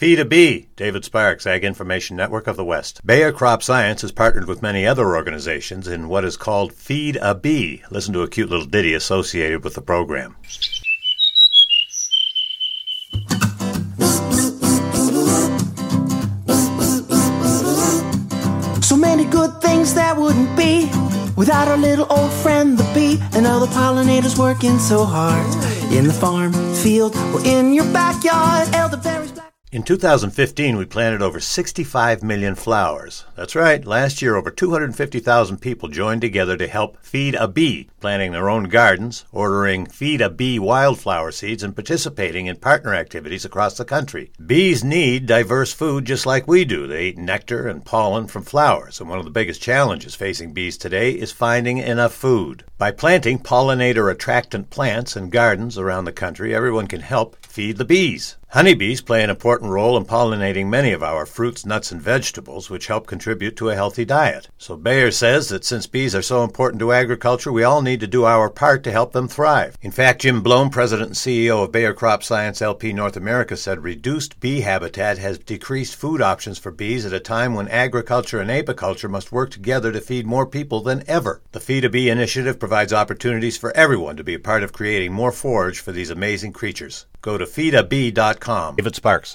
Feed a Bee, David Sparks, Ag Information Network of the West. Bayer Crop Science has partnered with many other organizations in what is called Feed a Bee. Listen to a cute little ditty associated with the program. So many good things that wouldn't be without our little old friend the bee and other pollinators working so hard in the farm, field, or in your backyard. Elderberries, In 2015, we planted over 65 million flowers. That's right, last year over 250,000 people joined together to help Feed a Bee, planting their own gardens, ordering Feed a Bee wildflower seeds, and participating in partner activities across the country. Bees need diverse food just like we do. They eat nectar and pollen from flowers, and one of the biggest challenges facing bees today is finding enough food. By planting pollinator-attractant plants in gardens around the country, everyone can help feed the bees. Honeybees play an important role in pollinating many of our fruits, nuts, and vegetables, which help contribute to a healthy diet. So Bayer says that since bees are so important to agriculture, we all need to do our part to help them thrive. In fact, Jim Bloom, President and CEO of Bayer Crop Science LP North America, said reduced bee habitat has decreased food options for bees at a time when agriculture and apiculture must work together to feed more people than ever. The Feed a Bee initiative provides opportunities for everyone to be a part of creating more forage for these amazing creatures. Go to feedabee.com. David Sparks.